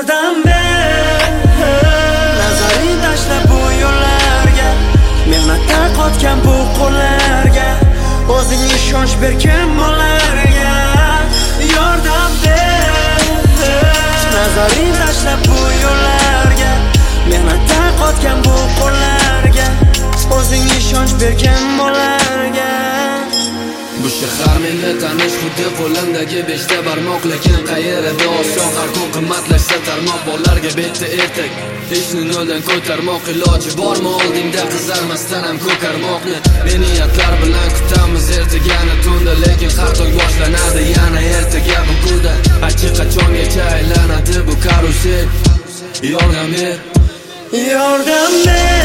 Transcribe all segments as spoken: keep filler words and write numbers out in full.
yordam ber, nazaring tashlab bu yo'llarga, mehnatda qotgan bu qo'llarga, o'zing ishonch bergin ularga. Yordam ber, nazaring tashlab bu yo'llarga, mehnatda qotgan bu qo'llarga, o'zing ishonch bergin ularga. Bu shahar menga tanish, xuddi qo'limdagi beshta barmoq, lekin qayerida oson har kun qimmatlashsa tarmoq. Bolalarga betda ertak, ishni noldan ko'tarmoq, iloji bormi oldingda qizarmasdan ham ko'karmoqni. Niyatlar bilan kutamiz ertagani tunda, lekin har tong boshlanadi yana ertaga bugundan. Aychi qachongacha aylanadi bu karusel? Yordam ber, yordam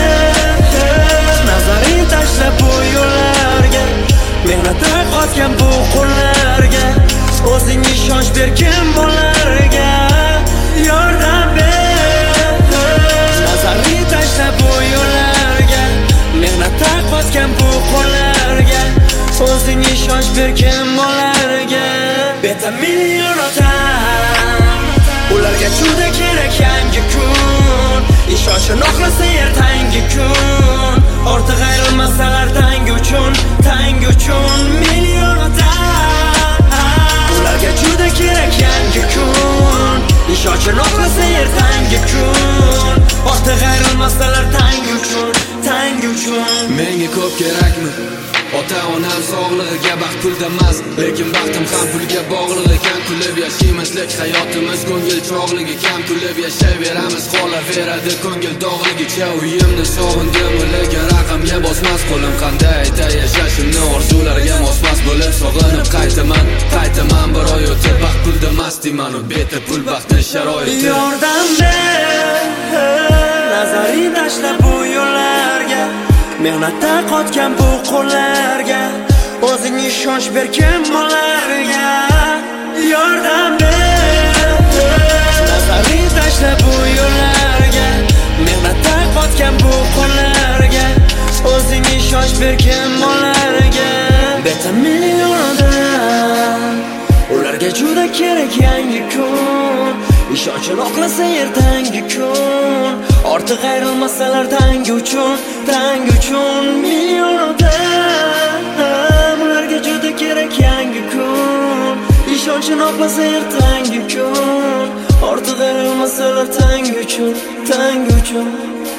ber, nazaring tashlab bu yo'llarga, mehnatda qotgan bu qo'llarga, o'zing ishonch bergin ularga. Yordam ber, nazaring tashlab bu yo'llarga, mehnatda qotgan bu qo'llarga, o'zing ishonch bergin ularga. Beta million odam, ularga juda kerak yangi kun, ishonchini oqlasa ertangi kun, ortiq ayrilmasalar tangi uchun, tangi uchun. Million odam, ularga juda kerak yangi kun, ishonchini oqlasa ertangi kun, ortiq ayrilmasalar tangi uchun, tangi uchun. menga ko'p kerakmi? Ota-onam sog'lig'iga baxt pulda emas, lekin baxtim ham pulga bog'liq ekan. Kulib yashaymaslik hayotimiz ko'ngil chog'ligi kam, kulib yashayveramiz qolaveradi ko'ngil dog'ligicha. Uyimni sog'indim, lekin raqamga bosmas qo'lim, qanday aytay yashashimni orzularga mosmas bo'lib sog'inib qaytaman, qaytaman bir oy o'tib baxt pulda emas deyman, u beta pul baxtning sharoiti. Yordam ber, nazaring tashlab bu yo'llarga, mehnatda qotgan bu qo'llarga, o'zing ishonch bergin ularga. Yordam ber, nazaring tashlab bu yo'llarga, mehnatda qotgan bu qo'llarga, o'zing ishonch bergin ularga. Beta million odam, ularga juda kerak yangi kun, ishonchini oqlasa ertangi kun, ortiq ayrilmasalar tangi uchun, tangi uchun. Million odam, ularga juda kerak yangi kun, ishonchini oqlasa ertangi kun, ortiq ayrilmasalar tangi uchun, tangi uchun.